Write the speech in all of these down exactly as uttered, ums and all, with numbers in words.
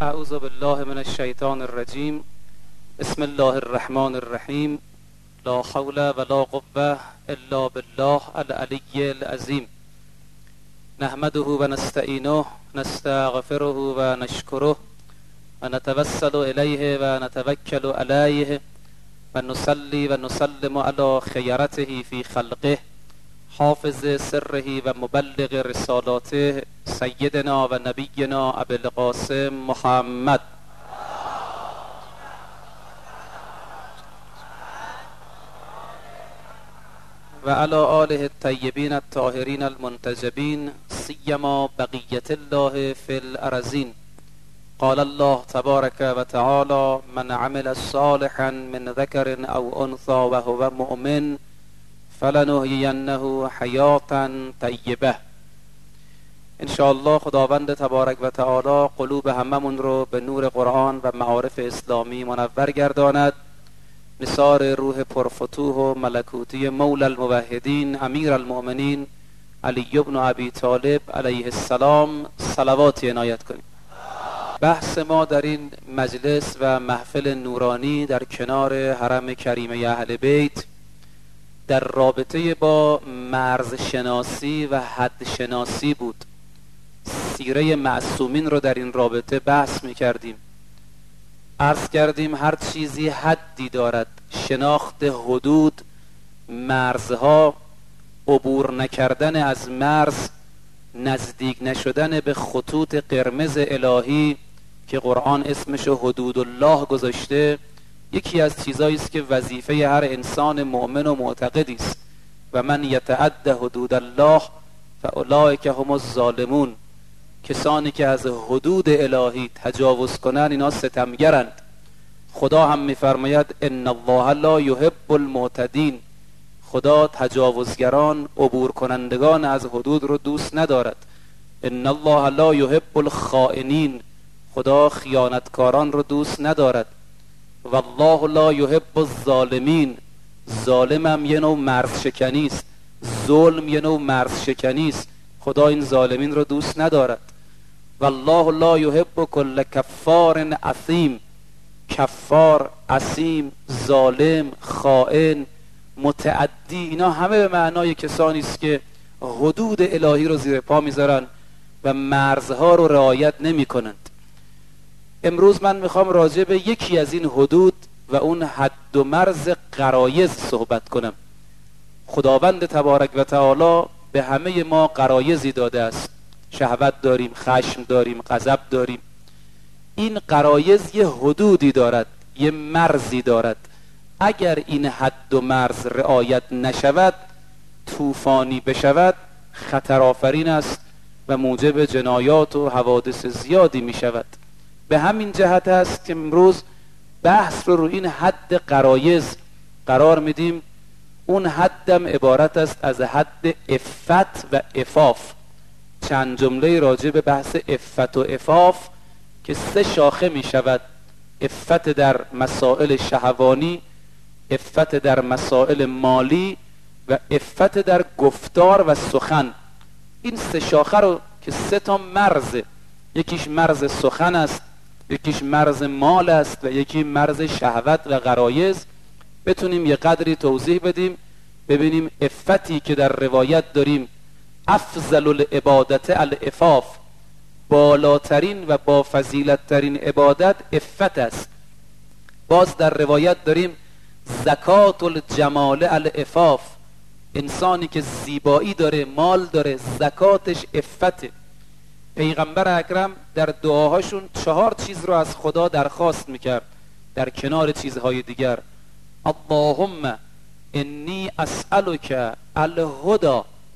اعوذ بالله من الشیطان الرجیم. بسم الله الرحمن الرحیم. لا حول ولا قوة الا بالله العلی العظیم. نحمده و نستعینه نستغفره و نشکره و نتوسل الیه و نتوکل علیه و نصلی و نسلم علی خیرته فی خلقه حافظ سره و مبلغ رسالاته سیدنا و نبینا ابی القاسم محمد و علی آله الطیبین الطاهرین المنتجبین سیما بقیة الله فی الارضین. قال الله تبارک و تعالی: من عمل صالحا من ذکر او انثى وهو مؤمن فلنحیینه حیاتا طیبه. انشاءالله خداوند تبارک و تعالی قلوب هممون رو به نور قرآن و معارف اسلامی منور گرداند. نثار روح پرفتوح و ملکوتی مولا الموحدین امیر المؤمنین علی بن ابی طالب علیه السلام صلواتی عنایت کنیم. بحث ما در این مجلس و محفل نورانی در کنار حرم کریمه اهل بیت در رابطه با مرز شناسی و حد شناسی بود. سیره معصومین رو در این رابطه بحث می کردیم. عرض کردیم هر چیزی حدی دارد. شناخت حدود، مرزها، عبور نکردن از مرز، نزدیک نشدن به خطوط قرمز الهی که قرآن اسمش حدود الله گذاشته، یکی از چیزایی است که وظیفه هر انسان مؤمن و معتقدی است. و من یتعد حدود الله فاولئک هم الظالمون. کسانی که از حدود الهی تجاوز کنند اینا ستمگرند. خدا هم میفرماید ان الله لا یحب المعتدین. خدا تجاوزگران، عبور کنندگان از حدود رو دوست ندارد. ان الله لا یحب الخائنین. خدا خیانتکاران رو دوست ندارد. والله لا یحب الظالمین. ظالم هم یه نوع مرز شکنی است. ظلم یه نوع مرز شکنی است. خدا این ظالمین رو دوست ندارد. والله لا یحب کل کفار اثیم. کفار، اثیم، ظالم، خائن، متعدی، اینا همه به معنای کسانی است که حدود الهی رو زیر پا میذارن و مرزها رو رعایت نمی کنند. امروز من میخوام راجع به یکی از این حدود و اون حد و مرز غرایز صحبت کنم. خداوند تبارک و تعالی به همه ما غرایزی داده است. شهوت داریم، خشم داریم، غضب داریم. این غرایز یه حدودی دارد، یه مرزی دارد. اگر این حد و مرز رعایت نشود، طوفانی بشود، خطرآفرین است و موجب جنایات و حوادث زیادی می شود. به همین جهت است که امروز بحث رو روی این حد غرایز قرار میدیم. اون حدم عبارت است از حد عفت و عفاف. چند جمله راجع به بحث عفت و عفاف که سه شاخه می شود: عفت در مسائل شهوانی، عفت در مسائل مالی و عفت در گفتار و سخن. این سه شاخه رو که سه تا مرزه، یکیش مرز سخن است، یکیش مرز مال است و یکی مرز شهوت و غرایز، بتونیم یه قدری توضیح بدیم. ببینیم عفتی که در روایت داریم افضل العبادت العفاف، بالاترین و با فضیلت ترین عبادت عفت است. باز در روایت داریم زکات الجمال العفاف، انسانی که زیبایی داره، مال داره، زکاتش عفته. پیغمبر اکرم در دعاهاشون چهار چیز رو از خدا درخواست میکرد در کنار چیزهای دیگر. اللهم انی اسألک الهدى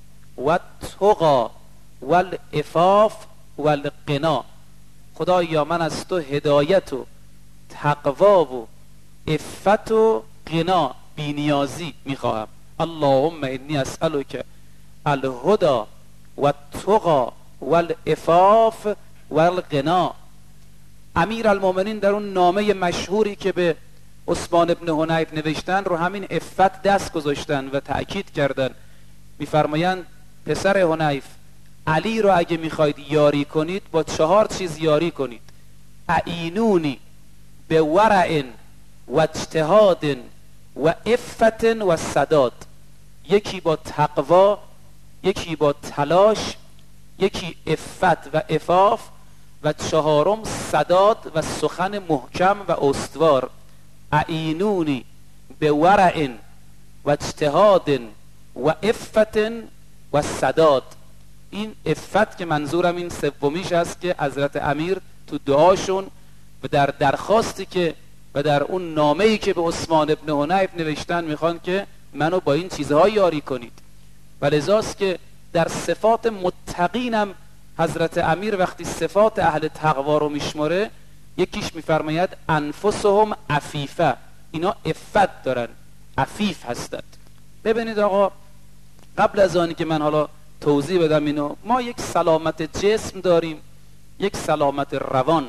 والتقى والعفاف والغنا. خدایا من از تو هدایت و تقوا و عفت و غنا، بی‌نیازی میخواهم. اللهم انی اسألک الهدى والتقى والعفاف والغنا. امیر المؤمنین در اون نامه مشهوری که به عثمان ابن حنیف نوشتن رو همین عفت دست گذاشتن و تأکید کردن. میفرمایند پسر حنیف، علی رو اگه میخواید یاری کنید با چهار چیز یاری کنید. اعینونی به ورع و اجتهاد و عفت و سداد. یکی با تقوا، یکی با تلاش، یکی عفت و عفاف، و چهارم سداد و سخن محکم و استوار. اعینونی به ورع و اجتهاد و عفت و سداد. این عفت که منظورم این سومیش است که حضرت امیر تو دعاشون و در درخواستی که و در اون نامه‌ای که به عثمان ابن حنیف نوشتن میخوان که منو با این چیزها یاری کنید. و لذاست که در صفات متقینم حضرت امیر وقتی صفات اهل تقوا رو میشماره، یکیش میفرماید انفسهم عفیفه، اینا عفت دارن، عفیف هستند. ببینید آقا، قبل از آنی که من حالا توضیح بدم اینو، ما یک سلامت جسم داریم، یک سلامت روان.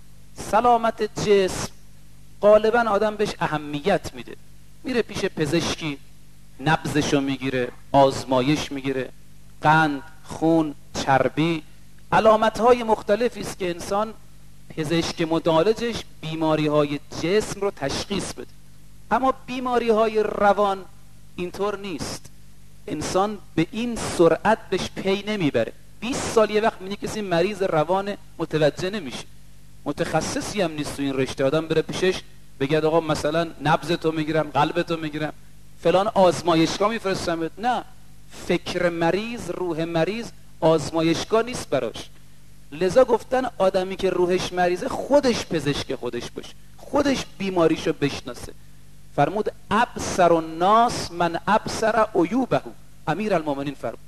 سلامت جسم غالبا آدم بهش اهمیت میده، میره پیش پزشکی، نبضشو میگیره، آزمایش میگیره، قند، خون، چربی، علامتهای مختلفی است که انسان پزشک مدالجش بیماری های جسم رو تشخیص بده. اما بیماری های روان اینطور نیست، انسان به این سرعت بهش پی نمیبره. بیست سال یه وقت میبینی کسی مریض روان متوجه نمیشه، متخصصی هم نیست تو این رشته، آدم بره پیشش بگه آقا مثلا نبضتو میگیرم، قلبتو میگیرم، فلان آزمایشگاه میفرستم. نه، فکر مریض، روح مریض آزمایشگاه نیست براش. لذا گفتن آدمی که روحش مریضه خودش پزشک خودش باشه، خودش بیماریشو بشناسه. فرمود ابصر الناس من ابصر عیوبه. امیر المومنین فرمود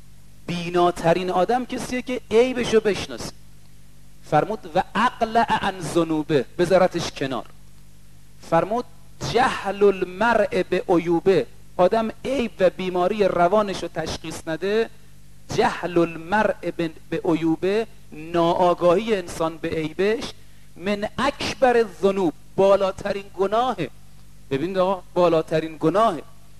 بیناترین آدم کسیه که عیبشو بشناسه. فرمود و اقلع عن ذنوبه، بذارتش کنار. فرمود جهل المرء به عیوبه، آدم عیب و بیماری روانشو تشخیص نده. جهل المرء به عیوبه، ناآگاهی انسان به عیبش، من اکبر الذنوب، بالاترین گناهه. ببینید آقا، بالاترین گناهه.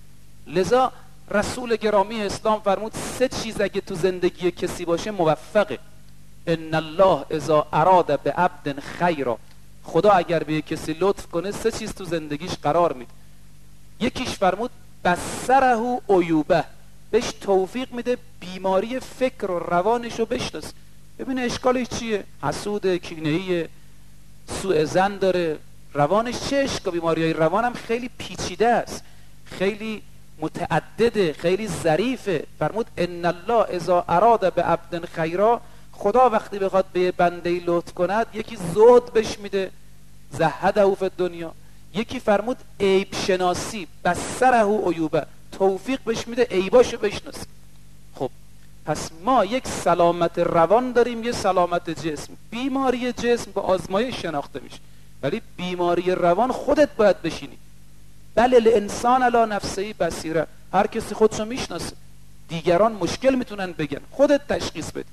لذا رسول گرامی اسلام فرمود سه چیز اگه تو زندگی کسی باشه موفقه. ان الله اذا اراد به عبد خیرا، خدا اگر به کسی لطف کنه سه چیز تو زندگیش قرار میده. یکیش فرمود بصره عیوبه، بهش توفیق میده بیماری فکر و روانشو بشناسه. ببینه اشکالش چیه، حسود، کینه‌ای، سوء ظن داره، روانش چه اشکال. بیماری‌های روان هم خیلی پیچیده است، خیلی متعدده، خیلی ظریفه. فرمود ان الله اذا اراد به عبد خیرا، خدا وقتی بخواد به بنده لطف کند یکی زهد بهش میده، زهده فی الدنیا. یکی فرمود عیب شناسی، بصره عیوبه، توفیق بهش میده عیباشو بشناسه. خب پس ما یک سلامت روان داریم، یه سلامت جسم. بیماری جسم با آزمایش شناخته میشه، ولی بیماری روان خودت باید بشینی. بله الانسان علی نفسه بصیره، هر کسی خودشو میشناسه، دیگران مشکل میتونن بگن، خودت تشخیص بده.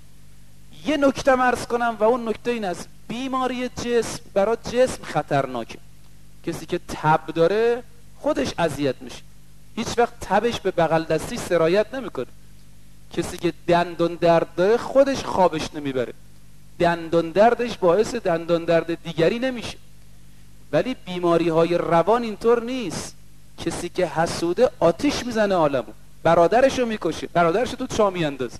یه نکته عرض کنم و اون نکته این است، بیماری جسم برای جسم خطرناکه. کسی که تب داره خودش اذیت میشه، هیچ وقت تبش به بغل دستی سرایت نمیکنه. کسی که دندون درد داره خودش خوابش نمیبره، دندون دردش باعث دندون درد دیگری نمیشه. ولی بیماری های روان اینطور نیست. کسی که حسوده آتش میزنه عالمو، برادرشو میکشه، برادرشو تو چاه میاندازه.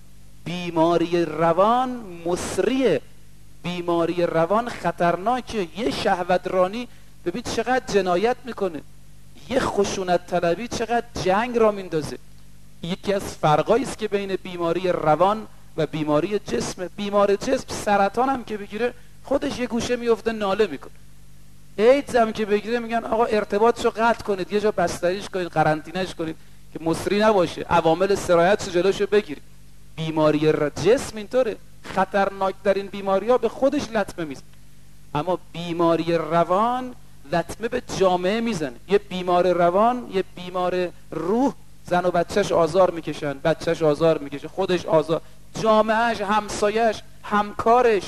بیماری روان مصریه، بیماری روان خطرناکه. یه شهوت رانی ببین چقدر جنایت میکنه، یه خشونت طلبی چقدر جنگ را میندازه. یکی از فرقایی است که بین بیماری روان و بیماری جسم. بیمار جسم سرطان هم که بگیره خودش یه گوشه میفته ناله میکنه، ایدز هم که بگیره میگن آقا ارتباطشو قطع کنید، یه جا بستریش کنید، قرنطینه‌اش کنید که مصری نباشه، عوامل سرایتشو جلوشو بگیرید. بیماری جسم اینطوره، خطرناکترین بیماری ها به خودش لطمه میزنه. اما بیماری روان لطمه به جامعه میزنه. یه بیمار روان، یه بیمار روح، زن و بچهش آزار میکشن، بچهش آزار میکشه، خودش آزار، جامعهش، همسایش، همکارش.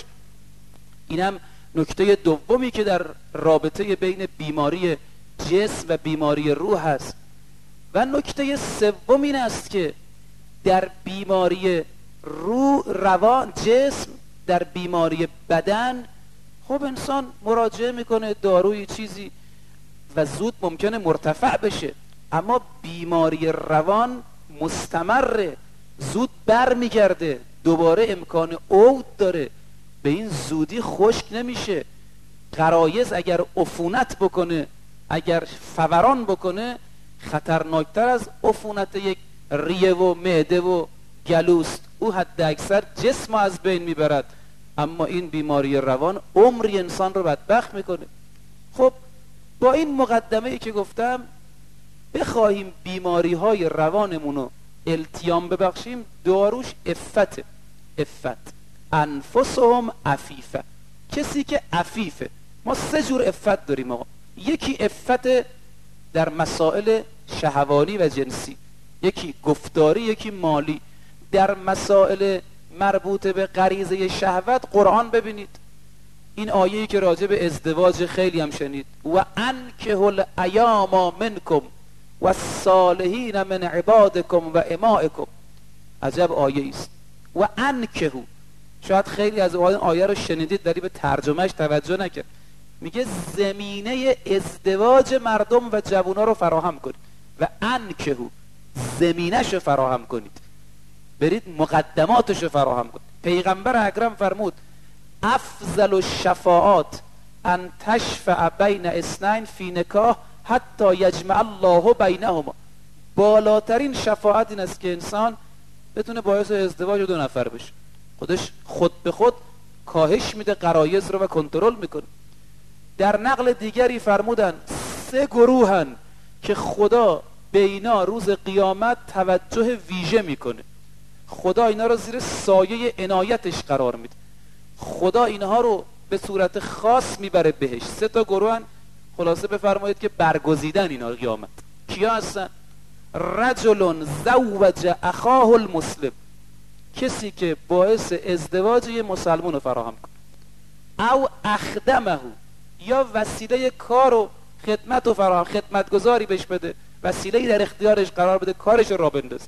اینم نکته دومی که در رابطه بین بیماری جسم و بیماری روح هست. و نکته سوم این است که در بیماری روح، روان، جسم، در بیماری بدن خب انسان مراجعه میکنه داروی چیزی و زود ممکنه مرتفع بشه، اما بیماری روان مستمره، زود بر میگرده، دوباره امکان عود داره، به این زودی خشک نمیشه. غرایز اگر عفونت بکنه، اگر فوران بکنه، خطرناکتر از عفونت یک ریه و معده و گلوست. او حد اکثر جسم از بین میبرد، اما این بیماری روان عمری انسان رو بدبخت میکنه. خب با این مقدمه ای که گفتم بخواهیم بیماری های روانمون رو التیام ببخشیم، داروش عفت. عفت انفسهم عفیفه، کسی که عفیفه. ما سه جور عفت داریم آقا. یکی عفت در مسائل شهوانی و جنسی، یکی گفتاری، یکی مالی. در مسائل مربوط به غریزه شهوت قرآن ببینید این آیه‌ای که راجع به ازدواج خیلی هم شنید، و انکحوا الایام منکم و الصالحین من عبادکم و امائکم. عجب آیه است. و انکحوا، شاید خیلی از این آیه رو شنیدید ولی به ترجمهش توجه نکرد. میگه زمینه ازدواج مردم و جوونا رو فراهم کنید. و انکحوا، زمینه‌شو فراهم کنید، برید مقدماتشو فراهم کنید. پیغمبر اکرم فرمود افضل الشفاعات ان تشفع بین اثنین فی نکاح حتی یجمع الله بینهما. بالاترین شفاعت این است که انسان بتونه باعث ازدواج دو نفر بشه. خودش خود به خود کاهش میده غرایز رو و کنترل میکنه. در نقل دیگری فرمودن سه گروهن که خدا به اینا روز قیامت توجه ویژه میکنه. خدا اینا رو زیر سایه عنایتش قرار میده. خدا اینها رو به صورت خاص میبره بهش. سه تا گروهن، خلاصه بفرمایید که برگزیدن اینا قیامت. کیا هستن؟ رجل زوج اخاه المسلم، کسی که باعث ازدواج یه مسلمان رو فراهم کنه. او اخدمه، یا وسیله کار و خدمت رو فراهم، خدمتگزاری بهش بده، وسیله در اختیارش قرار بده، کارش رو را بندازه.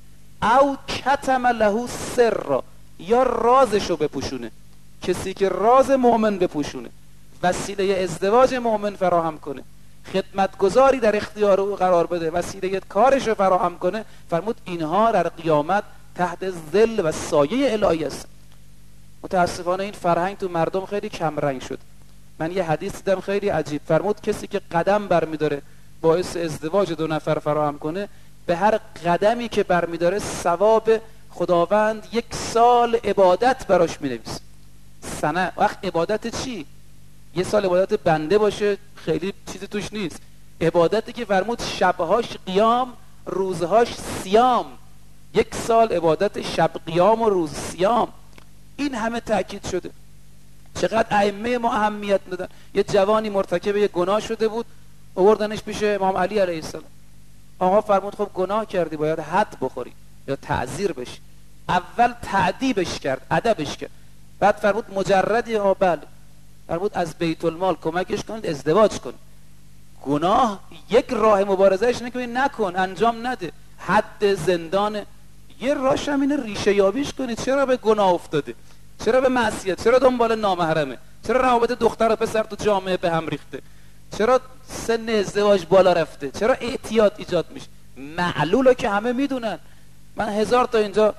او کتم له سر، یا رازش رو بپوشونه، کسی که راز مؤمن بپوشونه، وسیله ازدواج مؤمن فراهم کنه، خدمتگزاری در اختیار او قرار بده، وسیله کارش رو فراهم کنه. فرمود اینها در قیامت تحت ظل و سایه الهی است. متاسفانه این فرهنگ تو مردم خیلی کم رنگ شد. من یه حدیث دیدم خیلی عجیب. فرمود کسی که قدم برمیداره باعث ازدواج دو نفر فراهم کنه، به هر قدمی که برمیداره ثواب خداوند یک سال عبادت براش مینویسه. سنه. وقت عبادت چی؟ یه سال عبادت بنده باشه خیلی چیزی توش نیست. عبادتی که فرمود شبهاش قیام، روزهاش صیام. یک سال عبادت شب قیام و روز صیام. این همه تأکید شده. چقدر ائمه ما اهمیت دادن. یه جوانی مرتکب یه گناه شده بود، آوردنش پیش امام علی علیه السلام. آقا فرمود خب گناه کردی، باید حد بخوری یا تعزیر بشی. اول تعذیبش کرد، ادبش کرد. بعد فرمود مجردی؟ ها بله. فرمود از بیت المال کمکش کنید ازدواج کن. گناه یک راه مبارزهش اینه که نکن، انجام نده، حد، زندان. یه راهش هم اینه ریشه یابیش کنید. چرا به گناه افتاده؟ چرا به معصیت؟ چرا دنبال نامحرمه؟ چرا روابط دختر و پسر تو جامعه به هم ریخته؟ چرا سن ازدواج بالا رفته؟ چرا اعتیاد ایجاد میشه؟ معلولو که همه میدونن. من هزار تا اینجا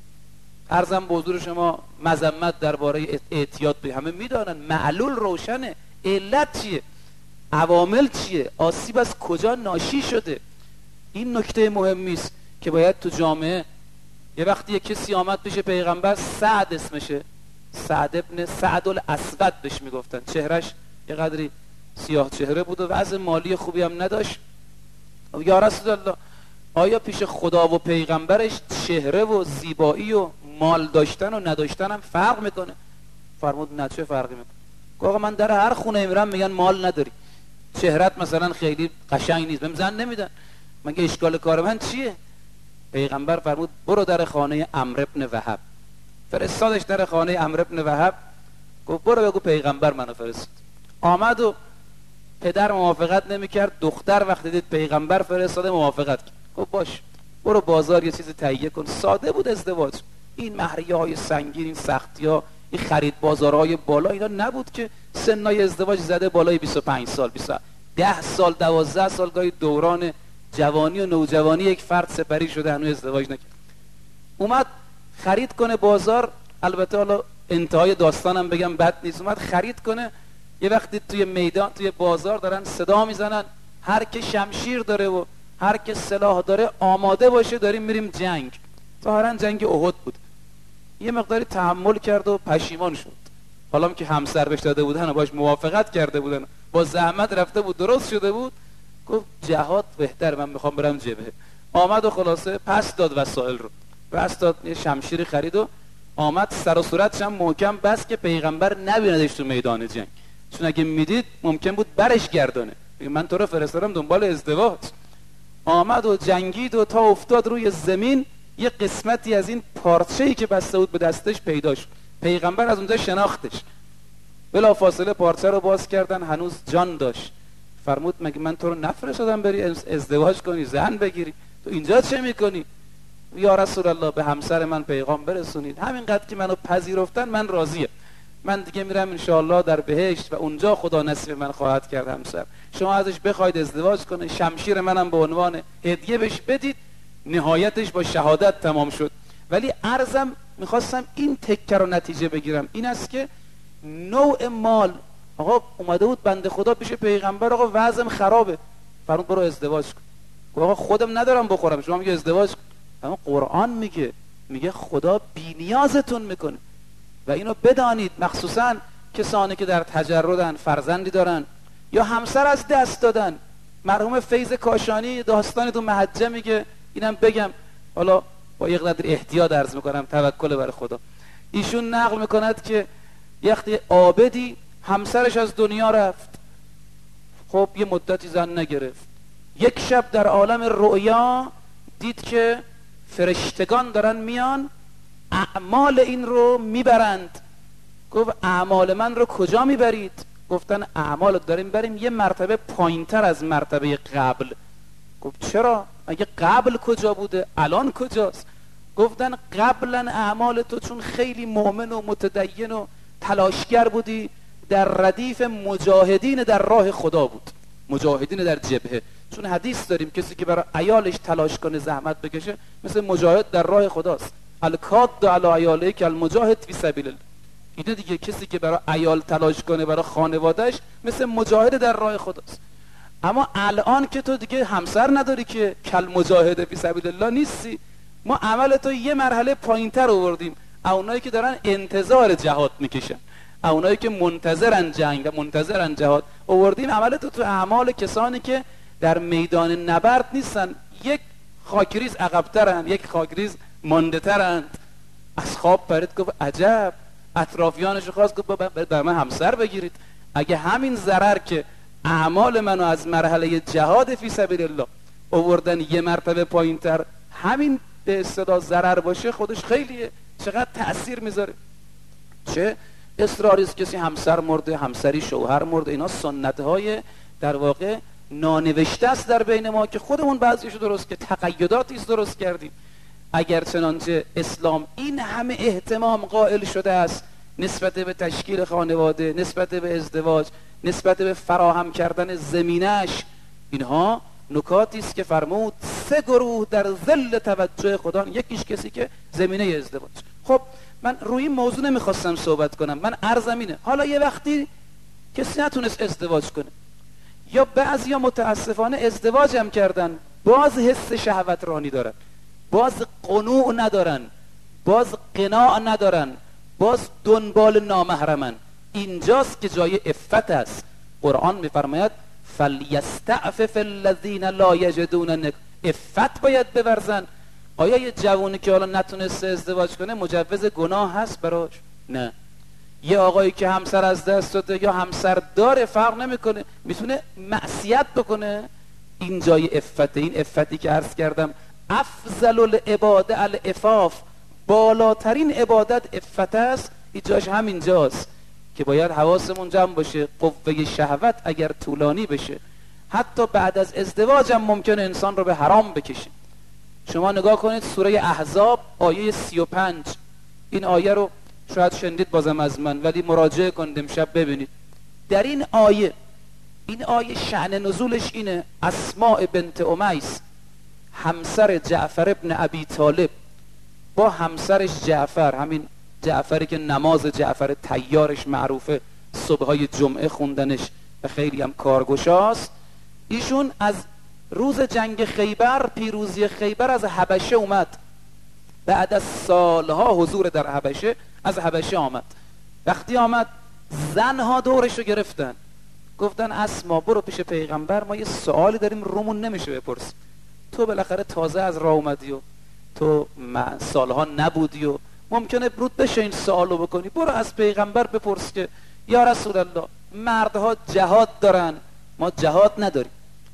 عرضم به حضور شما مذمت درباره اعتیاد به همه میدونن. معلول روشنه. علت چیه؟ عوامل چیه؟ آسیب از کجا ناشی شده؟ این نکته مهمی است که باید تو جامعه. یه وقتی یک کسی آمد پیش پیغمبر، سعد اسمشه، سعد ابن سعد الاسود بهش میگفتن. چهرش یه قدری سیاه چهره بود و وضع مالی خوبی هم نداشت. یا رسول الله، آیا پیش خدا و پیغمبرش چهره و زیبایی و مال داشتن و نداشتن هم فرق میکنه؟ فرمود نه، چه فرقی میکنه؟ آقا من در هر خونه میرم میگن مال نداری، چهرت مثلا خیلی قشنگ نیست، بهم زن نمیدن. مگه اشکال کار من چیه؟ پیغمبر فرمود برو در خانه عمرو بن وهب. فرستادش در خانه عمرو بن وهب. گفت برو بگو پیغمبر منو فرستاد. آمد و پدر موافقت نمیکرد. دختر وقتی دید پیغمبر فرستاده موافقت کرد. گفت باش برو بازار یه چیز تهیه کن. ساده بود ازدواج. این مهریه های سنگین، این سختی ها این خرید بازارهای بالا اینا نبود که سنای ازدواج زده بالای بیست و پنج سال، بیست ده سال، دوازده سال، گاهی دوران جوانی و نوجوانی یک فرد سپری شده هنوز ازدواج نکرد. اومد خرید کنه بازار، البته حالا انتهای داستانم بگم بد نیست، اومد خرید کنه، یه وقتی توی میدان توی بازار دارن صدا میزنن هر که شمشیر داره و هر که سلاح داره آماده باشه، داریم میریم جنگ. ظاهرا جنگ احد بود. یه مقداری تحمل کرد و پشیمان شد. حالا که همسر بهش داده بودن و باش موافقت کرده بودن، با زحمت رفته بود، درست شده بود، گفت جهاد بهتر، من میخوام برم جبهه. آمد و خلاصه پس داد وسایل رو، پس داد، یه شمشیر خرید و آمد، سر و صورتش هم محکم بس که پیغمبر نبیندش تو میدان جنگ، چون اگه میدید ممکن بود برش گردانه، من تو رو فرستادم دنبال ازدواج. آمد و جنگید و تا افتاد روی زمین، یه قسمتی از این پارچه‌ای که بسته بود به دستش پیدا شد. پیغمبر از اونجا شناختش، بلا فاصله پارچه رو باز کردن، هنوز جان داشت. فرمود مگه من تو رو نفرستادم بری ازدواج کنی، زن بگیری؟ تو اینجا چه میکنی؟ یا رسول الله به همسر من پیغام برسونید، همینقدر که منو پذیرفتن من راضیم، من دیگه میرم انشاءالله در بهشت و اونجا خدا نصیب من خواهد کرد همسر. شما ازش بخواید ازدواج کنه، شمشیر منم به عنوان هدیه بهش بدید. نهایتش با شهادت تمام شد. ولی عرضم میخواستم این تکه رو نتیجه بگیرم، این است که نوع مال، آقا اومده بود بنده خدا پیش پیغمبر، آقا وضعم خرابه، فرمود برو ازدواج کن. آقا خودم ندارم بخورم، شما میگه ازدواج کن. اما قرآن میگه میگه خدا بی نیازتون میکنه. و اینو بدانید، مخصوصا کسانی که در تجردن، فرزندی دارن یا همسر از دست دادن. مرحوم فیض کاشانی داستانی تو محجه میگه، اینم بگم حالا با یک قدر احتیاط عرض میکنم، توکل بر خدا. ایشون نقل میکند که یختی عابدی همسرش از دنیا رفت، خب یه مدتی زن نگرفت. یک شب در عالم رؤیا دید که فرشتگان دارن میان اعمال این رو میبرند. گفت اعمال من رو کجا میبرید؟ گفتن اعمال داریم بریم یه مرتبه پایینتر از مرتبه قبل. گفت چرا؟ مگه قبل کجا بوده؟ الان کجاست؟ گفتن قبلا اعمال تو چون خیلی مؤمن و متدین و تلاشگر بودی، در ردیف مجاهدین در راه خدا بود، مجاهدین در جبهه. چون حدیث داریم کسی که برای عیالش تلاش کنه، زحمت بکشه، مثل مجاهد در راه خداست. الکاد علی عیاله که المجاهد فی سبیل الله. اینه دیگه، کسی که برای عیال تلاش کنه، برای خانوادهش، مثل مجاهد در راه خداست. اما الان که تو دیگه همسر نداری که کل مجاهد فی سبیل الله نیستی، ما عمل تو یه مرحله پایینتر آوردیم. اونایی که دارن انتظار جهاد میکشن، اونایی که منتظرن جنگ و منتظرن جهاد، آوردیم عمل تو تو اعمال کسانی که در میدان نبرد نیستن، یک خاکریز عقب‌ترن، یک خاکریز مانده‌ترند. از خواب پرید، گفت عجب. اطرافیانش خواست، گفت بر من همسر بگیرید. اگه همین ضرر که اعمال منو از مرحله جهاد فی سبیل الله آوردن یه مرتبه پایینتر، همین به اصطلاح ضرر باشه، خودش خیلیه، چقدر تأثیر میذاره. چه اصراری است کسی همسر مرده، همسری شوهر مرده، اینا سنت های در واقع نانوشته است در بین ما که خودمون بعضیشو درست که تقیداتی است درست کردیم. اگر چنانچه اسلام این همه اهتمام قائل شده است نسبت به تشکیل خانواده، نسبت به ازدواج، نسبت به فراهم کردن زمینش، اینها نکاتی است که فرمود سه گروه در ظل توجه خدا، یکیش کسی که زمینه ازدواج. خب من روی این موضوع نمیخواستم صحبت کنم، من عرضم اینه حالا یه وقتی کسی نتونست ازدواج کنه، یا بعضیا متاسفانه ازدواج هم کردن، باز حس شهوت رانی دارن، باز قنوع ندارن، باز قناع ندارن، باز دنبال نامحرمن. اینجاست که جای عفت است. قرآن میفرماید فلیستعفف الذین لا یجدون نکاح. عفت باید بورزن. آیا یه جوانی که حالا نتونسته ازدواج کنه مجوز گناه هست براش؟ نه. یه آقایی که همسر از دست داده یا همسر داره، فرق نمیکنه، میتونه معصیت بکنه. این جای عفته. این عفتی که عرض کردم افضل العباده العفاف، بالاترین عبادت عفت است. این جاش همینجاست که باید حواسمون جمع باشه. قوه شهوت اگر طولانی بشه، حتی بعد از ازدواج هم ممکنه انسان رو به حرام بکشه. شما نگاه کنید سوره احزاب آیه سی و پنج، این آیه رو شاید شنیدید بازم از من، ولی مراجعه کنید امشب ببینید. در این آیه، این آیه شأن نزولش اینه: اسماء بنت امیس همسر جعفر ابن ابی طالب با همسرش جعفر، همین جعفری که نماز جعفر طیارش معروفه، صبحای جمعه خوندنش و خیلی هم کارگشاست، ایشون از روز جنگ خیبر، پیروزی خیبر، از حبشه اومد. بعد از سالها حضور در حبشه از حبشه آمد. وقتی آمد زنها دورش رو گرفتن، گفتن اسما برو پیش پیغمبر، ما یه سوالی داریم رومون نمیشه بپرسیم، تو بالاخره تازه از راه اومدی و تو سالها نبودی و ممکنه برود بشه این سوالو بکنی، برو از پیغمبر بپرس که یا رسول الله مردها جهاد دارن، ما جهاد نداریم،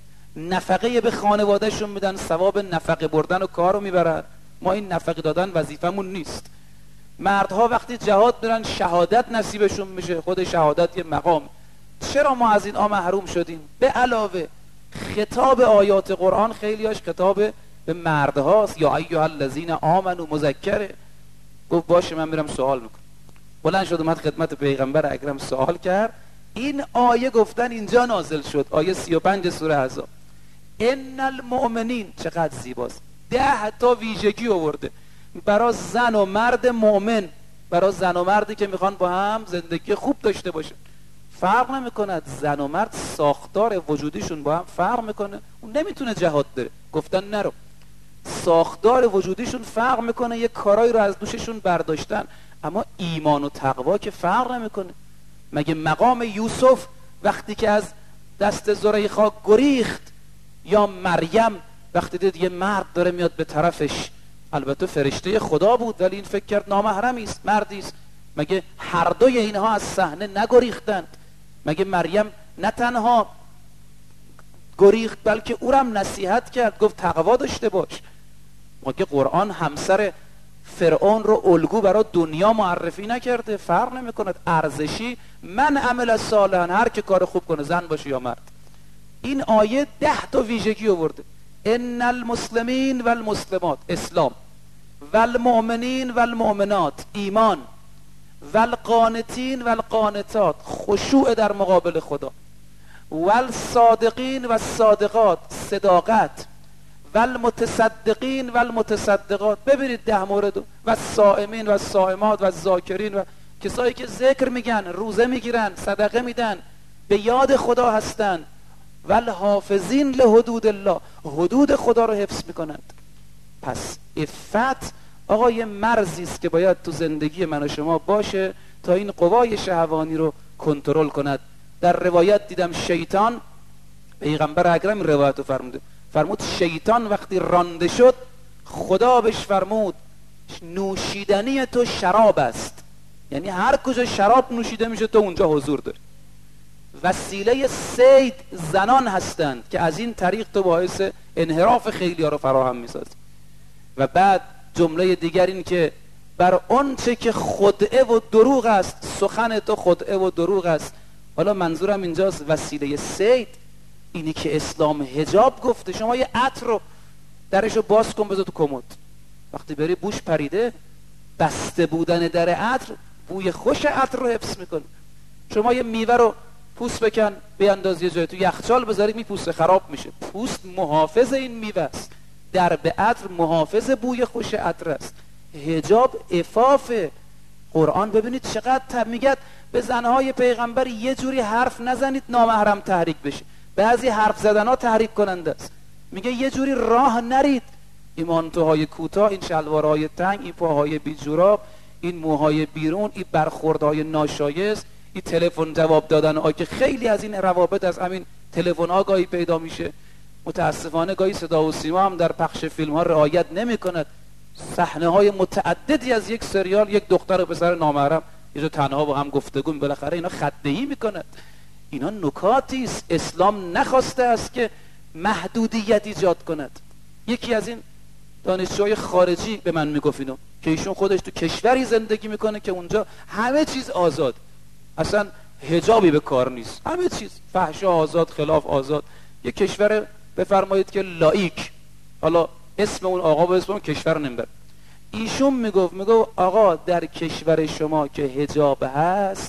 نفقه به خانوادهشون میدن، ثواب نفقه بردن و کارو میبرن، ما این نفقه دادن وظیفمون نیست. مردها وقتی جهاد برن شهادت نصیبشون میشه، خود شهادت یه مقام، چرا ما از این آ محروم شدیم؟ به علاوه خطاب آیات قرآن خیلیاش خطاب به مردهاست. یا ایها الذین آمنوا مذکره. گفت باشه من میرم سوال میکنم. بلند شد اومد خدمت پیغمبر اکرم سوال کرد. این آیه گفتن اینجا نازل شد، آیه سی و پنج سوره احزاب. ان المؤمنین، چقدر زیباست، ده تا ویژگی آورده برای زن و مرد مؤمن، برای زن و مردی که میخوان با هم زندگی خوب داشته باشن. فرق نمیکند زن و مرد، ساختار وجودیشون با هم فرق میکنه. اون نمیتونه جهاد بره، گفتن نرو. ساختار وجودیشون فرق میکنه، یه کارایی رو از دوششون برداشتن، اما ایمان و تقوا که فرق نمیکنه. مگه مقام یوسف وقتی که از دست زلیخا گریخت، یا مریم وقتی دید یه مرد داره میاد به طرفش، البته فرشته خدا بود ولی این فکر کرد نامحرمی است، مردی است، مگه هر دوی اینها از صحنه نگریختند؟ مگه مریم نه تنها گریخت بلکه او را هم نصیحت کرد، گفت تقوا داشته باش. مگه قرآن همسر فرعون رو الگو برای دنیا معرفی نکرده؟ فرق نمی‌کند، ارزشی من عمل صالحا، هر که کار خوب کنه، زن باشه یا مرد. این آیه ده تا ویژگی آورده: ان المسلمین و المسلمات، اسلام، و المؤمنین و المؤمنات، ایمان، و القانتین و القانتات، خشوع در مقابل خدا، و الصادقین و الصادقات، صداقت، و المتصدقین و المتصدقات. ببینید ده مورد. و الصائمین و الصائمات و الذاکرین، و کسایی که ذکر میگن، روزه میگیرن، صدقه میدن، به یاد خدا هستن. و الحافظین لحدود الله، حدود خدا رو حفظ میکنند. پس عفت آقا یه مرزی است که باید تو زندگی من و شما باشه تا این قوای شهوانی رو کنترل کند. در روایت دیدم شیطان، پیغمبر اکرم روایت رو فرموده، فرمود شیطان وقتی رانده شد خدا بهش فرمود نوشیدنی تو شراب است، یعنی هر کجا شراب نوشیده میشه تو اونجا حضور داری. وسیله صید زنان هستند که از این طریق تو باعث انحراف خیلی ها رو فراهم میسازی. و بعد جمله دیگر این که بر آنچه که خدعه و دروغ است، سخن تو خدعه و دروغ است. حالا منظورم اینجاست وسیله صید اینی که اسلام حجاب گفته. شما یه عطر رو درشو باز کن بذار تو کمد، وقتی بری بوش پریده، بسته بودن در عطر بوی خوش عطر رو حفظ میکنه. شما یه میوه رو پوست بکن بیانداز یه جای تو یخچال بذاری، میپوسته خراب میشه. پوست محافظ این میوه است، در به عطر محافظ بوی خوش عطر است. حجاب عفاف. قرآن ببینید چقدر میگه به زنهای پیغمبر یه جوری حرف نزنید نامحرم تحریک بشه. بعضی حرف زدن ها تحریک کننده است. میگه یه جوری راه نرید، این مانتوهای کوتاه، این شلوارهای تنگ، این پاهای بی جوراب، این موهای بیرون، این برخوردهای ناشایست، این تلفن جواب دادن ها که خیلی از این روابط از همین تلفن ها گاهی پیدا میشه. متاسفانه گاهی صدا و سیما هم در پخش فیلم ها رعایت نمی کند. صحنه های متعددی از یک سریال، یک دختر و پسر نامحرم یه جا تنها با هم گفتگو، بالاخره اینا خده‌ای میکند. اینا نکاتی است. اسلام نخواسته است که محدودیت ایجاد کند. یکی از این دانشجوهای خارجی به من میگفت اینو که ایشون خودش تو کشوری زندگی میکنه که اونجا همه چیز آزاد، اصلا حجابی به کار نیست، همه چیز فحشا آزاد، خلاف آزاد. یه کشور بفرمایید که لایک، حالا اسم اون آقا با اسم اون کشور نمیبر. ایشون میگفت میگفت آقا در کشور شما که حجاب هست،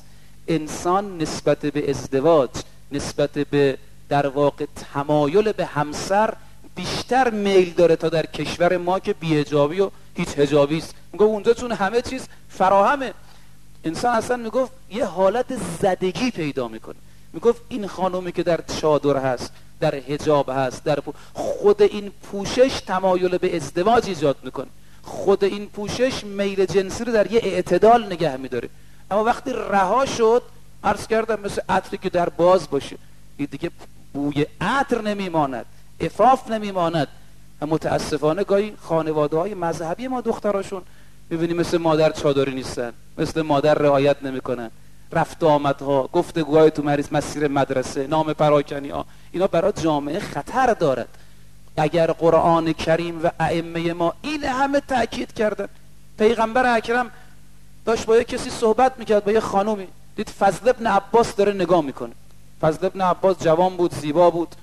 انسان نسبت به ازدواج، نسبت به در واقع تمایل به همسر بیشتر میل داره تا در کشور ما که بی‌حجابی و هیچ حجابی است. میگفت اونجا چون همه چیز فراهمه، انسان اصلا میگفت یه حالت زدگی پیدا میکنه. میگفت این خانومی که در چادر هست، در حجاب هست، در پو... خود این پوشش تمایل به ازدواج ایجاد میکنه، خود این پوشش میل جنسی رو در یه اعتدال نگه میداره. اما وقتی رها شد، عرض کردم مثل عطری که در باز باشه، این دیگه بوی عطر نمیماند، عفاف نمیماند. متاسفانه گاهی خانواده های مذهبی ما دختراشون میبینیم مثل مادر چادری نیستن، مثل مادر رعایت نمیکنن، رفت آمدها، گفتگوهای تو مریض مسیر مدرسه، نام پراکنی ها، اینا برای جامعه خطر دارد. اگر قرآن کریم و ائمه ما این همه تأکید کردن. پیغمبر اکرم داشت با یه کسی صحبت میکرد، با یه خانومی، دید فضل ابن عباس داره نگاه میکنه. فضل ابن عباس جوان بود، زیبا بود،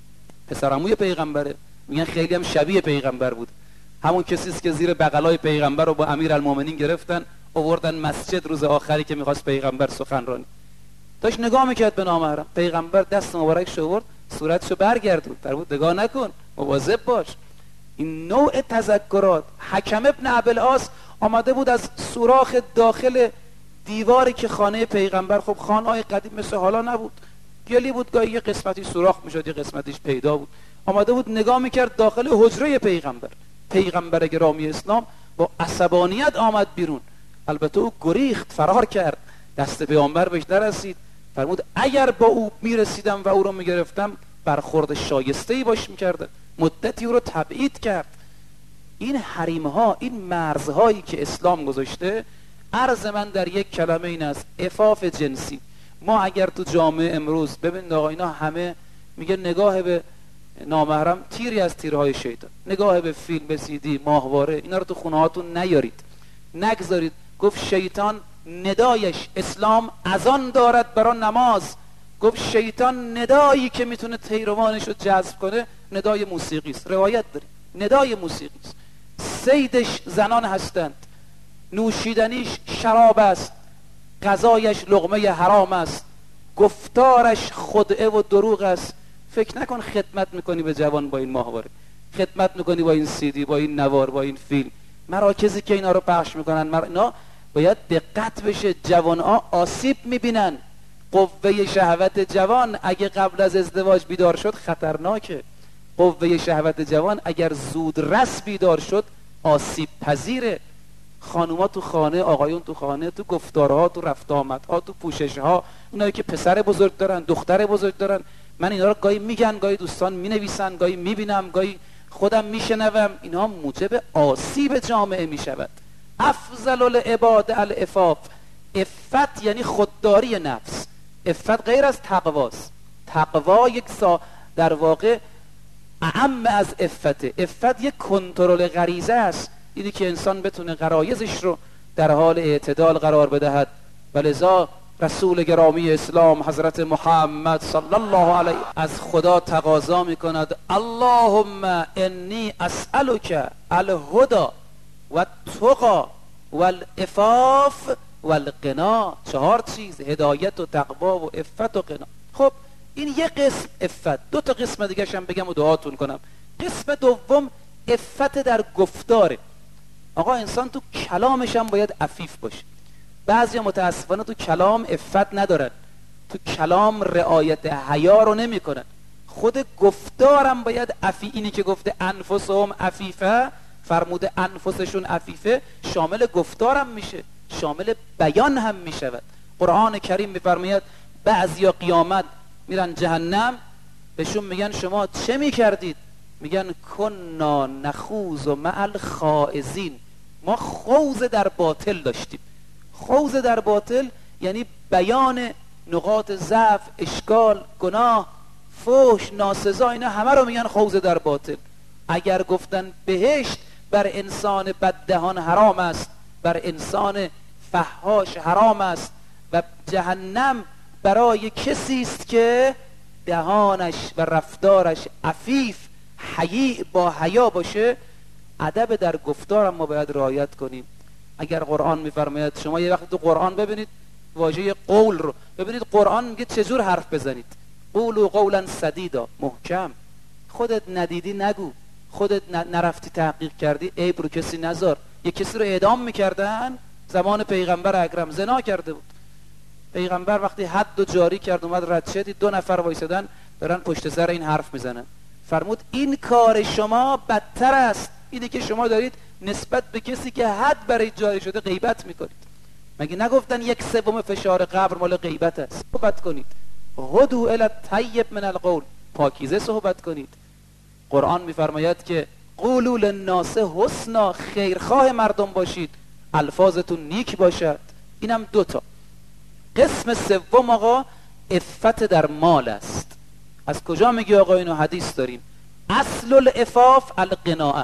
پسرعموی پیغمبره، میگن خیلی هم شبیه پیغمبر بود. همون کسی است که زیر بغلای پیغمبر رو با امیرالمومنین گرفتن آوردن مسجد روز آخری که میخواست پیغمبر سخنرانی. داشت نگاه میکرد به نامحرم. پیغمبر دست مبارکش آورد، صورتشو برگردوند، فرمود نگاه نکن، مواظب باش. این نوع تذکرات. حکم ابن ابوالعاص آمده بود از سوراخ داخل دیواری که خانه پیغمبر، خب خانه‌های قدیم مثل حالا نبود، گلی بود، گاهی یه قسمتی سوراخ میشد، یه قسمتیش پیدا بود. آمده بود نگاه میکرد داخل حجره پیغمبر. پیغمبر گرامی اسلام با عصبانیت آمد بیرون. البته او گریخت، فرار کرد، دست پیغمبر بهش نرسید. فرمود اگر با او میرسیدم و او رو میگرفتم برخورد شایسته‌ای باش میکردم. مدتی او رو تبعید کرد. این حریمها، این مرزهایی که اسلام گذاشته، عرض من در یک کلمه این است: عفاف جنسی. ما اگر تو جامعه امروز ببینید آقا اینا همه میگه نگاه به نامحرم تیری از تیرهای شیطان، نگاه به فیلم، به سی دی، ماهواره، اینا رو تو خونه هاتون نیارید، نگذارید. گفت شیطان ندایش، اسلام اذان دارد برای نماز. گفت شیطان ندایی که میتونه پیروانش رو جذب کنه ندای موسیقی است. روایت داریم ندای موسیقی است. صیدش زنان هستند، نوشیدنیش شراب است، غذایش لقمه حرام است، گفتارش خدعه و دروغ است. فکر نکن خدمت میکنی به جوان با این ماهواره، خدمت میکنی با این سیدی، با این نوار، با این فیلم. مراکزی که اینا رو پخش میکنن، مر... اینا باید دقت بشه. جوان ها آسیب میبینن. قوه شهوت جوان اگه قبل از ازدواج بیدار شد خطرناکه. قوه شهوت جوان اگر زود رس بیدار شد آسیب پذیره. خانوما تو خانه، آقایون تو خانه، تو گفتارها، تو رفت آمدها، تو پوششها، اونایی که پسر بزرگ دارن، دختر بزرگ دارن، من اینا رو گاهی میگن، گاهی دوستان مینویسن، گاهی میبینم، گاهی خودم میشنوم، اینا موجب آسیب جامعه میشود. افضل العباد العفاف. عفت یعنی خودداری نفس. عفت غیر از تقواست. تقوا یک سا در واقع اعم از عفت. عفت یک کنترل غریزه است، اینی که انسان بتونه غرایزش رو در حال اعتدال قرار بدهد. ولذا رسول گرامی اسلام حضرت محمد صلی الله علیه از خدا تقاضا میکند: اللهم انی اسألک الهدى و التقى و العفاف و الغنا. چهار چیز: هدایت و تقوا و عفت و غنا. خب این یک قسم عفت. دو تا قسم دیگه هم بگم و دعاتون کنم. قسم دوم عفت در گفتاره. آقا انسان تو کلامش هم باید عفیف باشه. بعضی متاسفانه تو کلام عفت ندارن، تو کلام رعایت حیا رو نمی کنن. خود گفتارم باید عفی. اینی که گفته انفسهم عفیفه، فرموده انفسشون عفیفه، شامل گفتارم میشه، شامل بیان هم میشود. قرآن کریم میفرماید بعضیا قیامت میرن جهنم، بهشون میگن شما چه میکردید؟ میگن کنا نخوض مع الخائضین. ما خوض در باطل داشتیم. خوض در باطل یعنی بیان نقاط ضعف، اشکال، گناه، فحش، ناسزا، اینا همه رو میگن خوض در باطل. اگر گفتن بهشت بر انسان بددهان حرام است، بر انسان فحاش حرام است، و جهنم برای کسی است که دهانش و رفتارش عفیف، حیی با حیا باشه، ادب در گفتار ما باید رعایت کنیم. اگر قرآن میفرماید شما یه وقت تو قرآن ببینید واژه قول رو ببینید، قرآن میگه چجور حرف بزنید، قولوا قولا سدیدا، محکم. خودت ندیدی نگو، خودت نرفتی تحقیق کردی عیب رو کسی نذار. یه کسی رو اعدام میکردن زمان پیغمبر اکرم، زنا کرده بود. پیغمبر وقتی حد رو جاری کرد اومد رد شد، دو نفر وایسادن دارن پشت سر این حرف میزنن. فرمود این کار شما بدتر است، اینه که شما دارید نسبت به کسی که حد برای جاری شده غیبت میکنید. مگه نگفتن یک سوم فشار قبر مال غیبت است؟ صحبت کنید. هدو الی الطیب من القول، پاکیزه صحبت کنید. قرآن میفرماید که قولوا للناس حسنا، خیرخواه مردم باشید، الفاظتون نیک باشد. اینم دوتا. قسم سوم آقا عفت در مال است. از کجا میگی آقا؟ اینو حدیث داریم. اصل العفاف القناعه.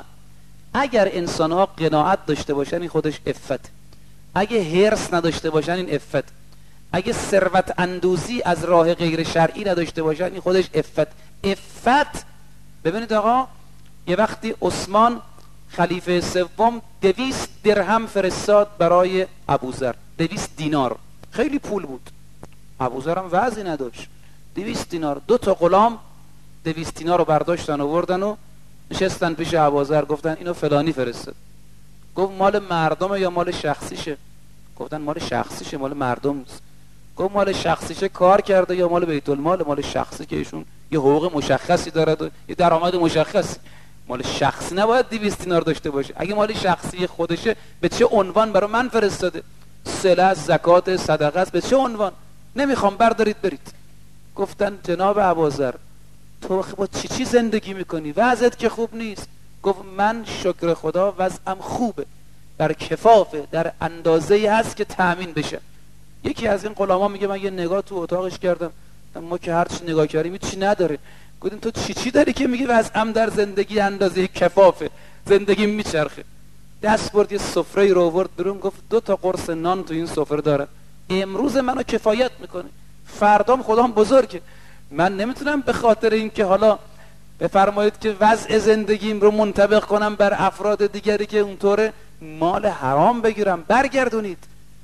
اگر انسان ها قناعت داشته باشن این خودش عفت. اگه حرص نداشته باشن این عفت. اگه ثروت اندوزی از راه غیر شرعی نداشته باشن این خودش عفت. عفت ببینید آقا، یه وقتی عثمان خلیفه سوم دویست درهم فرستاد برای ابوذر، دویست دینار، خیلی پول بود. ابوذر هم وضعی نداشت. دویست دینار، دو تا غلام دویست دینار رو برداشتن و بردن و نشستن پیش ابوذر، گفتن اینو فلانی فرستاد. گفت مال مردمه یا مال شخصیشه؟ گفتن مال شخصیشه، مال مردم نیست. گفت مال شخصیشه کار کرده یا مال بیت المال؟ مال شخصی که ایشون یه حقوق مشخصی داره و یه درآمد مشخصی. مال شخصی نباید دویست دینار داشته باشه. اگه مال شخصی خودشه به چه عنوان برای من فرستاده؟ صله، زکات، صدقه است، به چه عنوان؟ نمیخوام، بردارید برید. گفتن جناب ابوذر تو با چی چی زندگی میکنی؟ وضعت که خوب نیست. گفت من شکر خدا وضعم خوبه، در کفافه، در اندازه‌ای هست که تأمین بشه. یکی از این غلاما میگه من یه نگاه تو اتاقش کردم، ما که هر چی نگاه کردیم چی نداره. گفتن تو چی چی داری که میگی وضعم در زندگی اندازه کفافه، زندگی میچرخه؟ دست برد یه سفره رو آورد برون، گفت دو تا قرص نان تو این سفره داره، امروز منو کفایت میکنه، فردام خدام بزرگه. من نمیتونم به خاطر اینکه حالا بفرمایید که وضع زندگیم رو منطبق کنم بر افراد دیگری که اونطوره مال حرام بگیرم. برگردونید.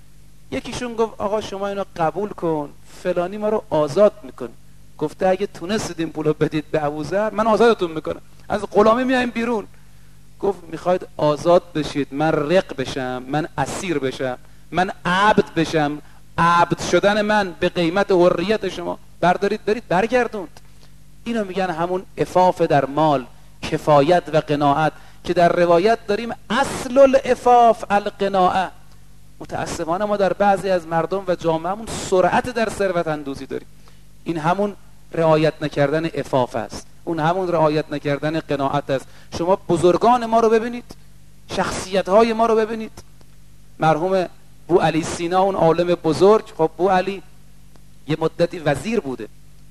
یکیشون گفت آقا شما اینو قبول کن، فلانی ما رو آزاد میکنه. گفته اگه تونستید این پولو بدید به ابوذر من آزادتون میکنم، از غلامی میایم بیرون. گفت میخواید آزاد بشید، من رق بشم، من اسیر بشم، من عبد بشم، عبد شدن من به قیمت حریت شما، بردارید برید. برگردوند. اینو میگن همون عفاف در مال، کفایت و قناعت، که در روایت داریم اصل العفاف القناعه. متاسفانه ما در بعضی از مردم و جامعهمون سرعت در ثروت اندوزی داریم. این همون رعایت نکردن عفاف است، اون همون رعایت نکردن قناعت است. شما بزرگان ما رو ببینید، شخصیت های ما رو ببینید. مرحوم بو علی سینا، اون عالم بزرگ، خب بو علی یه مدتی وزیر بوده،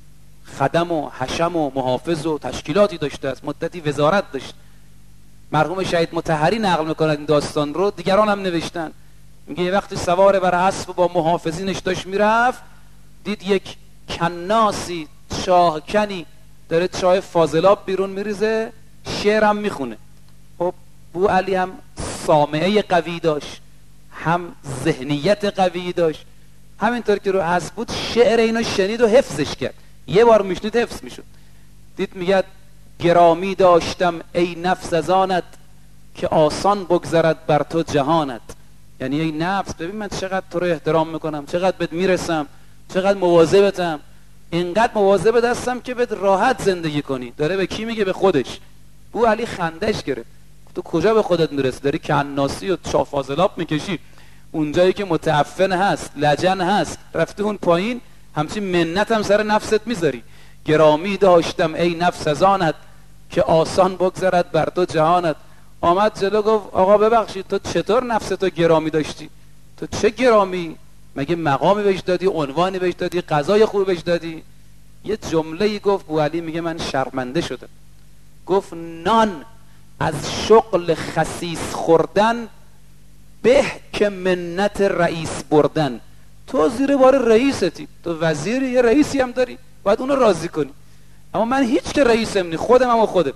خدم و حشم و محافظ و تشکیلاتی داشته است، مدتی وزارت داشت. مرحوم شهید مطهری نقل میکنه این داستان رو، دیگران هم نوشتن. میگه یه وقتی سوار بر اسب با محافظینش داشت میرفت، دید یک کناسی، چاه کنی داره چای فاضلاب بیرون میریزه، شعرم میخونه. خب بو علی هم سامعه قوی داشت، هم ذهنیت قوی داشت، همینطور که رو اسب بود شعر اینو شنید و حفظش کرد. یه بار میشنید حفظ میشد. دید میگه گرامی داشتم ای نفس از آنت، که آسان بگذرد بر تو جهانت. یعنی ای نفس ببین من چقدر تو رو احترام میکنم، چقدر بهت میرسم، چقدر مواظبتم، اینقدر مواظبت هستم که بهت راحت زندگی کنی. داره به کی میگه؟ به خودش. بو علی خندش گرفت. تو کجا به خودت میرسی؟ داری کناسی و چافازلاب میکشی، اونجایی که متعفن هست، لجن هست، رفتی اون پایین همچین منت هم سر نفست میذاری. گرامی داشتم ای نفس از آنت، که آسان بگذرد بر تو جهانت. آمد جلو گفت آقا ببخشید تو چطور نفستو گرامی داشتی؟ تو چه گرامی؟ مگه مقامی بهش دادی، عنوانی بهش دادی، غذای خوبی بهش دادی؟ یه جمله‌ای گفت بو علی، میگه من شرمنده شدم. گفت نان از شغل خسیس خوردن به که منت رئیس بردن. تو زیر بار رئیستی، تو وزیری، یه رئیسی هم داری، باید اونو راضی کنی. اما من هیچ که رئیسم نی، خودم هم و خودم.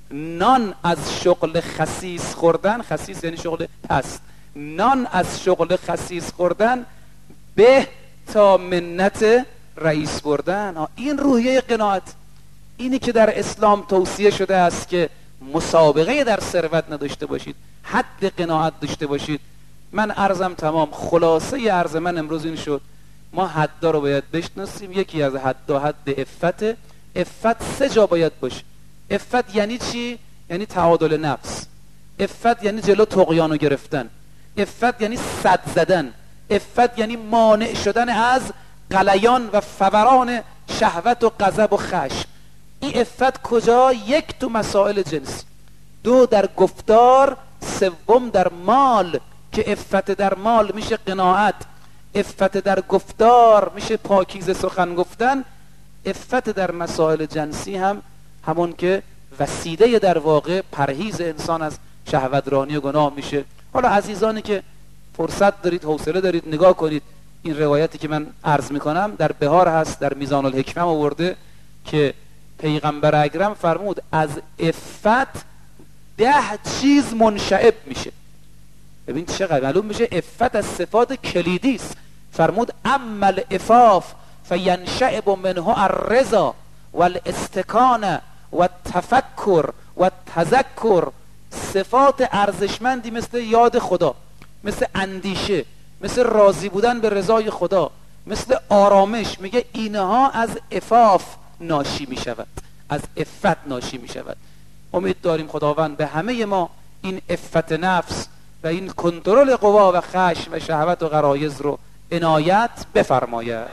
نان از شغل خسیس خوردن، خسیس یعنی شغل پست، نان از شغل خسیس خوردن به تا منت رئیس بردن. این روحیه قناعت، اینی که در اسلام توصیه شده است که مسابقه در ثروت نداشته باشید، حد قناعت داشته باشید. من عرضم تمام، خلاصه عرض من امروز این شد ما حدا رو باید بشناسیم. یکی از حدا حد عفت. عفت سه جا باید باشه. عفت یعنی چی؟ یعنی تعادل نفس. عفت یعنی جلو طغیان رو گرفتن. عفت یعنی صد زدن. عفت یعنی مانع شدن از غلیان و فوران شهوت و غضب و خشم. این عفت کجا؟ یک تو مسائل جنسی، دو در گفتار، سوم در مال که عفت در مال میشه قناعت، عفت در گفتار میشه پاکیزه سخن گفتن، عفت در مسائل جنسی هم همون که وسیله در واقع پرهیز انسان از شهوترانی و گناه میشه. حالا عزیزانی که فرصت دارید، حوصله دارید، نگاه کنید این روایتی که من عرض میکنم در بهار هست، در میزان الحکمه آورده که پیغمبر اکرم فرمود از عفت ده چیز منشعب میشه. ببین چقدر معلوم میشه عفت از صفات کلیدی است. فرمود عمل عفاف فینشعب منه الرضا والاستکانه والتفکر والتذکر. صفات ارزشمندی مثل یاد خدا، مثل اندیشه، مثل راضی بودن به رضای خدا، مثل آرامش، میگه اینها از عفاف ناشی میشود، از عفت ناشی میشود. امید داریم خداوند به همه ما این عفت نفس و این کنترل قوا و خشم و شهوت و غرایز رو عنایت بفرماید.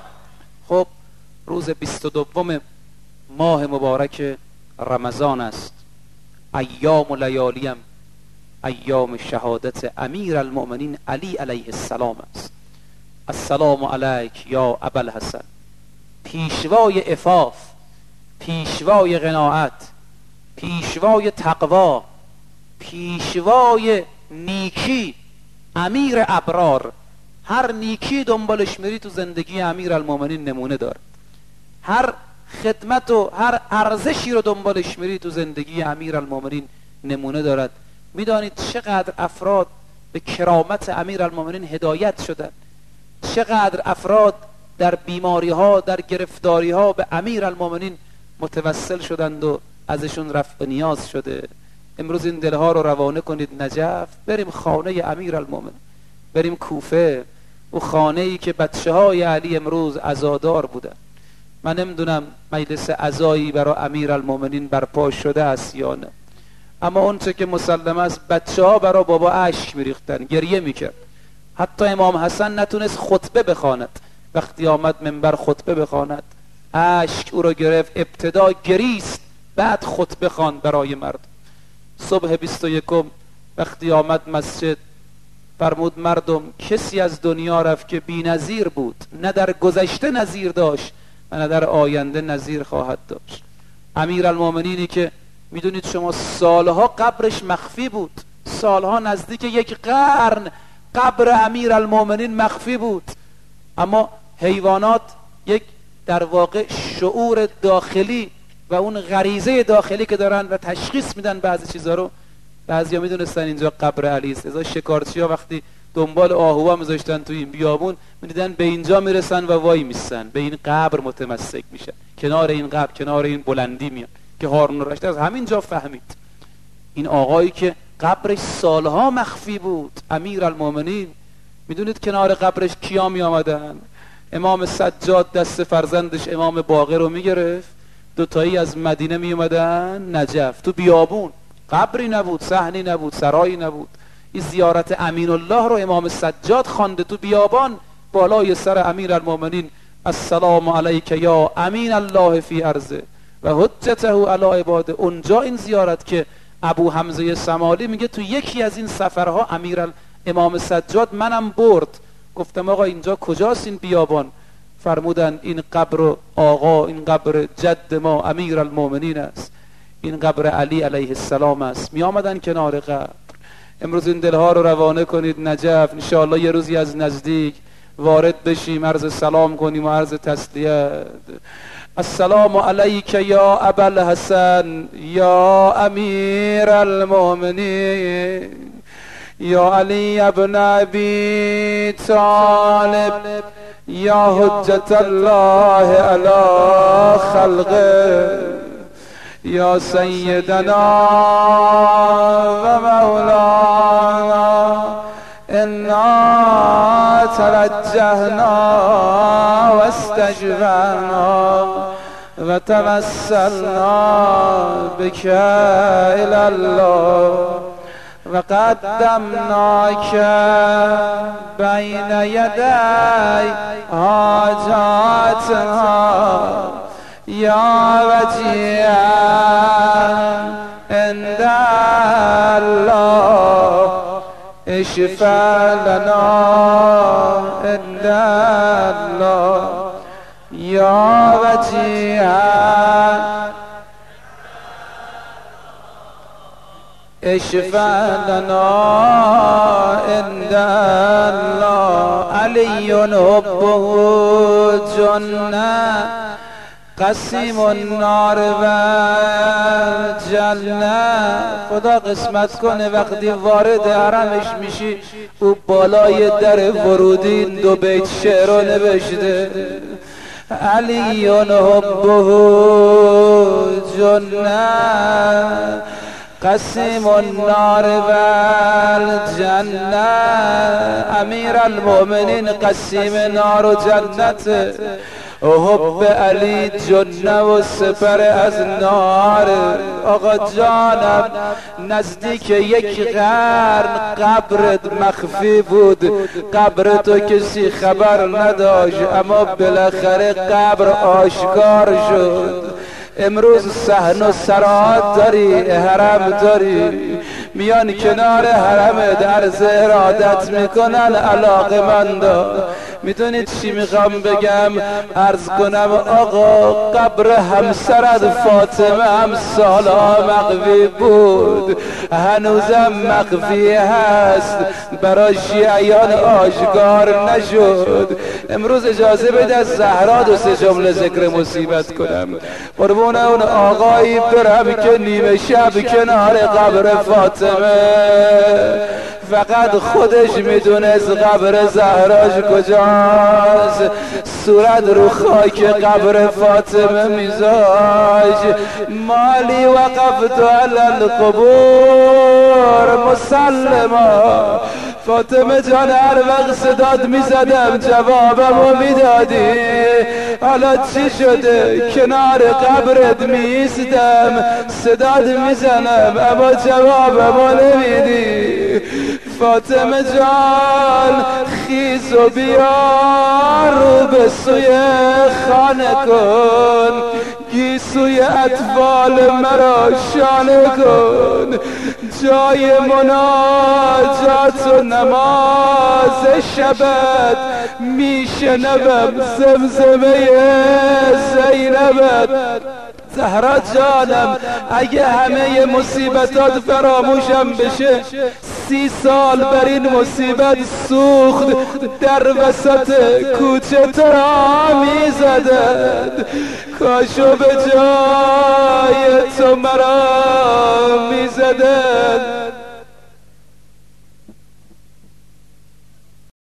خب روز بیست و دوم ماه مبارک رمضان است. ایام و لیالیم ایام شهادت امیر المؤمنین علی علیه السلام است. السلام علیک یا ابوالحسن، پیشوای عفاف، پیشوای قناعت، پیشوای تقوا، پیشوای نیکی، امیر ابرار. هر نیکی دنبالش میری تو زندگی امیر المؤمنین نمونه داره. هر خدمت و هر ارزشی رو دنبالش میری تو زندگی امیر المؤمنین نمونه دارد. میدانید چقدر افراد به کرامت امیر المؤمنین هدایت شدن، چقدر افراد در بیماری ها، در گرفتاری ها به امیر المؤمنین متوسل شدند و ازشون رفع نیاز شده. امروز این دلها رو روانه کنید نجف، بریم خانه امیر المؤمنین، بریم کوفه، او خانه ای که بچه های علی امروز عزادار بودن. من نمیدونم مجلس عزایی برای امیر المؤمنین برپا شده است یا نه، اما اون چه که مسلم است بچه ها برای بابا اشک میریختن، گریه میکرد. حتی امام حسن نتونست خطبه بخواند، وقتی آمد منبر خطبه بخواند اشک او را گرفت، ابتدا گریست بعد خطبه خواند برای مردم. صبح بیست و یکم وقتی آمد مسجد فرمود مردم کسی از دنیا رفت که بی نظیر بود، نه در گذشته نظیر داشت و نه در آینده نظیر خواهد داشت. امیر المؤمنینی که میدونید شما سالها قبرش مخفی بود، سالها نزدیک یک قرن قبر امیر المؤمنین مخفی بود، اما حیوانات یک در واقع شعور داخلی و اون غریزه داخلی که دارن و تشخیص میدن بعضی چیزا رو. بعضیا میدونستن اینجا قبر علی است، ازا شکارچی‌ها وقتی دنبال آهوها میذاشتن تو این بیابون میدیدن به اینجا میرسن و وای میسن، به این قبر متمسک میشن، کنار این قبر، کنار این بلندی میان که هارون الرشید از همین جا فهمید این آقایی که قبرش سالها مخفی بود امیر المؤمنین. میدونید کنار قبرش کیا می آمدن؟ امام سجاد دست فرزندش امام باقر رو میگرفت، دوتایی از مدینه می اومدن نجف، تو بیابون، قبری نبود، صحنی نبود، سرایی نبود. این زیارت امین الله رو امام سجاد خوانده تو بیابان بالای سر امیر المؤمنین. السلام علیک یا امین الله فی ارضه و حجته علی عباده. اونجا این زیارت که ابو حمزه سمالی میگه تو یکی از این سفرها امیر امام سجاد منم برد، گفتم آقا اینجا کجاست این بیابان؟ فرمودن این قبر آقا، این قبر جد ما امیر المؤمنین است، این قبر علی علیه السلام است. می آمدن کنار قبر. امروز این دلها رو روانه کنید نجف، انشاءالله یه روزی از نزدیک وارد بشیم، عرض سلام کنیم و عرض تسلیت. السلام علیک یا ابا الحسن یا امیر المؤمنین یا علی ابن ابی طالب یا حجت الله علی خلقه یا سیدنا و مولانا انا توجهنا و استجبنا و توسلنا بك الی الله و قدمناک بین یدی حاجاتنا یا وجیها عند الله اشفع لنا عند الله یا وجیها اشفع لنا عند الله علی حبه جنة قسیم النار و جنة. خدا قسمت کنه وقتی وارد حرمش میشی او بالای در ورودی این دو بیت شعر رو نوشته: علی حبه جنة قسیم النار و الجنة. امیر المؤمنین قسیم نار و جنت، حب علی جنه و سپر از نار. آقا جانم نزدیک یک قرن قبرت مخفی بود، قبر تو کسی خبر نداشت، اما بالاخره قبر آشکار شد. امروز صحن و سرات داری، حرم داری، میان کنار حرم در ارادت میکنن علاقمندا. میدونید چی میخوام بگم؟ عرض کنم آقا قبر همسرت فاطمه هم سالها مخفی بود، هنوزم مخفی هست، برای شیعیان آشکار نشد. امروز اجازه بده از زهرا دو سه جمله ذکر مصیبت کنم. قربون اون آقایی برم که نیمه شب کنار قبر فاطمه، فقط خودش میدونست قبر زهراش کجاست. صورت رو خاک قبر فاطمه میذاش: مالی وقفت علی القبور مسلما. فاطمه جان هر وقت صدات میزدم جوابمو میدادی، حالا چی شده؟ کنار قبرت میستم صدات میزنم اما جوابمو نمیدی. فاطمه جان خیز و بیا رو به سوی خانه کن، گیسوی اطفال مرا شانه کن. جای مناجات و نماز شبت میشنوم زمزمه زینبت. زهرا جانم اگه همه مصیبتات فراموشم بشه، سی سال بر این مصیبت سوخت در وسط کوچه تو را میزدن. کاشو به جای تو مرا میزدن.